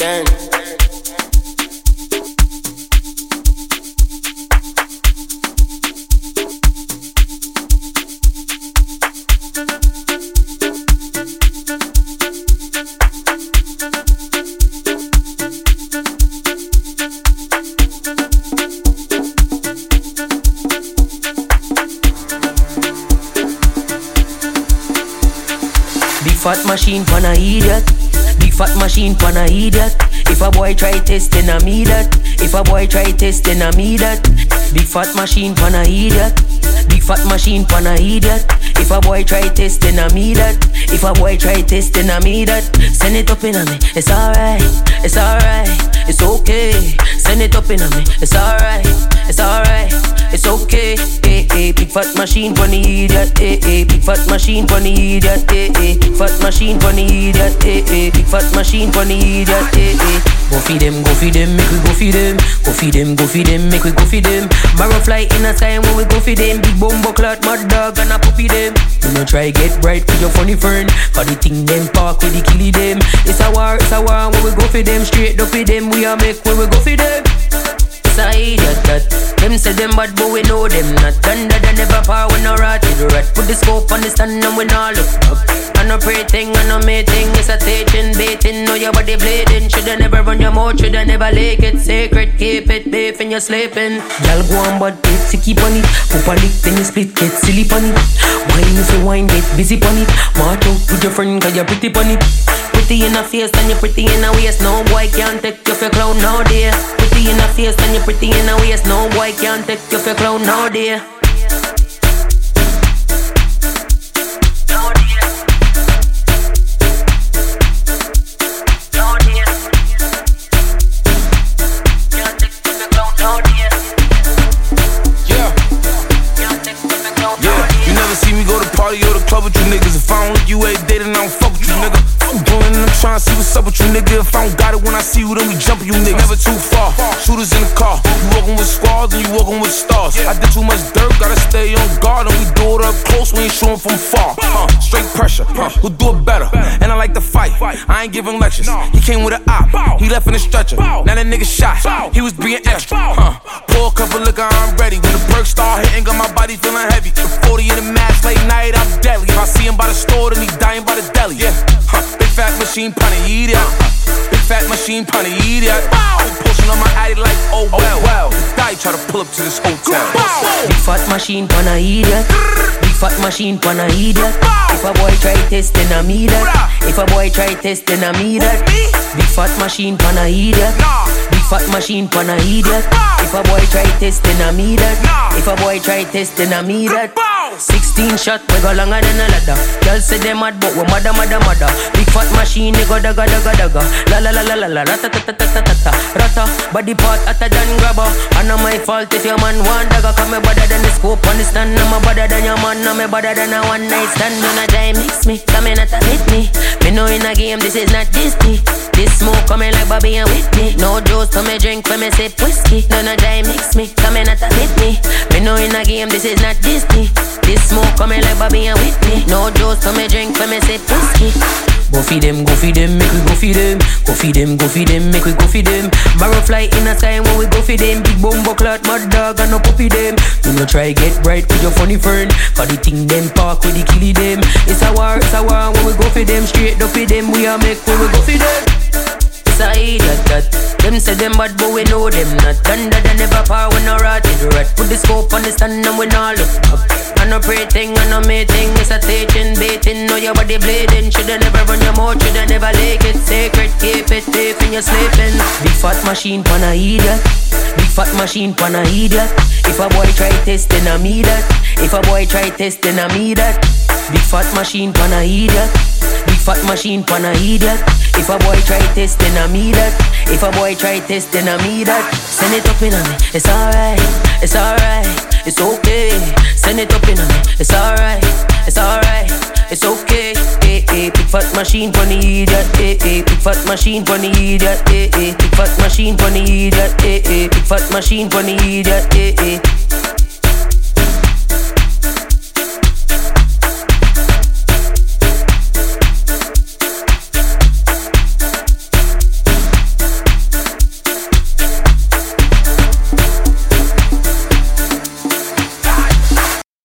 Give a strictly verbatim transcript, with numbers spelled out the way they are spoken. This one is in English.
Then fat machine pan a idiot. Big fat machine pan a idiot. If a boy try test then a me that. If a boy try test then a me that. Big fat machine pan a idiot. Big fat machine pan a idiot. If a boy try test then a me that. If a boy try test then a me that. Send it up in a me, it's alright, it's alright, it's okay. Send it up in a me, it's alright, it's alright, it's okay. Hey, hey, big fat machine pan a idiot. Hey, hey, big fat machine pan a idiot. Hey, hey, big fat machine pan a idiot. Hey, hey, big fat machine pan a idiot. Hey, hey. Go feed them, go feed them, make we go feed them. Go feed them, go feed them, make we go feed them. Barrow fly in the sky when we go feed them. Big bumbo clot, mad dog and a puppy them. You know try get bright with your funny friend. Cause the thing them park with the killy them. It's a war, it's a war when we go feed them. Straight up feed them, we a make when we go feed them. It's a idiot that them say them bad but we know them not. Thunder they never power when no rat to the rat. Put the scope on the stand and we not look up. I no pray thing, I no make thing. It's a teaching, baiting, know your body bleeding. Shoulda never run your mouth, shoulda never lick it. Sacred, keep it, beef and you're sleeping. Y'all go on but it's to keep on it. Poop a lick, then you split, get silly on it. Wine if you wine, get busy on it. March out with your friend cause you're pretty on it. Pretty in a face and you're pretty in a waist. No boy can't take you for clown nowadays. Pretty in a face and you're pretty in a waist. No boy can't take you for clown nowadays. See me go to party or the club with you niggas. If I don't look you every day, then I don't fuck with you, nigga. I'm doing and I'm trying to see what's up with you, nigga. If I don't got it when I see you, then we jumpin' you, nigga. Never too far, shooters in the car. You walkin' with squads and you walkin' with stars. I did too much dirt, gotta stay on guard. And we do it up close, we ain't shootin' from far. uh, Straight pressure, uh, we'll do it better. And I like to fight, I ain't giving lectures. He came with an op, he left in a stretcher. Now that nigga shot, he was being extra. uh, Pour a cup of liquor, I'm ready. When the perks start hitting, got my body feeling heavy. forty in the mask, late night, I'm deadly. If I see him by the store, then he dying by the deli. Yeah, huh. Big fat machine, punny, eat it. Big fat machine, punny, eat it. I'm pushing on my addy like, oh well. well. Die try to pull up to this hotel. Big fat machine, pan a idiot. Big fat machine, pan a idiot. If a boy try test, then I me that. If a boy try test, then I me that. Big fat machine, pan a idiot. Big fat machine, pan a idiot. If a boy try test, then I me that. If a boy try test, then I me that. Sixteen shot, we go longer than a ladder. Girl say they mad, but we mother, mother, mother. Big fat machine, they go daga, daga, daga. La la la la la la, rata ta ta ta ta ta ta. Rata, body part hotter than grabber. And not my fault if your man want daga. Cause me better than the scope on the stand. I'm better than your man, I'm better than a one night stand. None of them mix me, come in at a hit me. Me know in a game, this is not Disney. This smoke coming like Bobby and Whitney. No juice to me drink when me sip whiskey. None of them mix me, come in at a hit me. Me know in a game, this is not Disney. This smoke coming like Bobby and Whitney. No juice to me drink when me sip whiskey. Go feed them, go feed them, make we go feed them. Go feed them, go feed them, make we go feed them. Barrow fly in the sky when we go feed them. Big bumbo clot, mad dog and no puppy them. You know try get bright with your funny friend. Cause the thing them park with the killy them. It's a war, it's a war when we go feed them. Straight up feed them, we a make when we go feed them. It's a idiot that them say them bad but we know them not. Thunder they never power when no rat to the rat. Put the scope on the stand and we not look up. I no pray thing, I no make thing. It's a teaching, baiting, know your body bleeding. Shoulda never run your mouth, shoulda never lick it. Sacred, keep it, safe and you're sleeping. Big fat machine, pan a idiot. Big fat machine, pan a idiot. If a boy try test, then I me that. If a boy try test, then I me that. Big fat machine, pan a idiot. Big fat machine, pan a idiot. If a boy try test, then I me that. If a boy try test, then I me that. Send it up in a me, it's alright, it's alright, it's okay. Send it up in a me, it's alright, it's alright, it's okay. Hey, hey, big fat machine, funny idiot. Hey, hey, big fat machine, funny idiot. Hey, hey, big fat machine, funny idiot. Hey, hey, big fat machine, funny idiot. Hey, hey.